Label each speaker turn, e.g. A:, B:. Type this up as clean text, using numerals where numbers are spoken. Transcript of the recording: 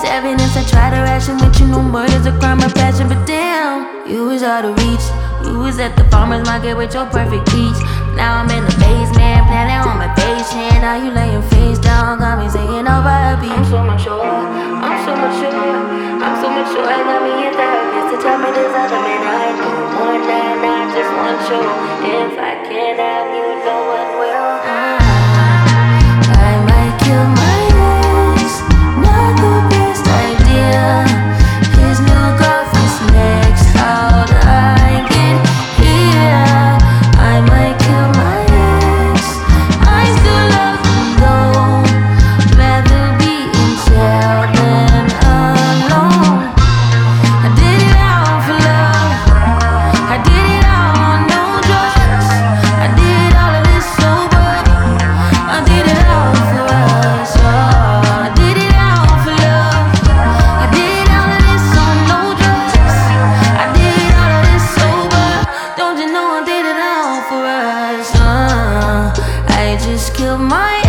A: evidence I try to ration with you. No murder's a crime of passion, but damn, you was out of reach. You was at the farmer's market with your perfect peach. Now I'm in the basement, planning on my patient. Now you laying face down, got me singing over a beat. I'm so mature, I'm so mature, I'm so mature. I got me a therapist to tell me there's other men I know. One night, not just one show. If I can't have you, no one will. I might kill my ex, not the best idea. His new girlfriend's next, how'd I get here? I might kill my ex, I still love him though. Rather be in jail than alone. I did it all for love, I did it all on no drugs. I did all of this sober, I did it all for us. I did it all for love, I did all of this on no drugs. I did all of this sober, don't you know I did it all for us. I just killed my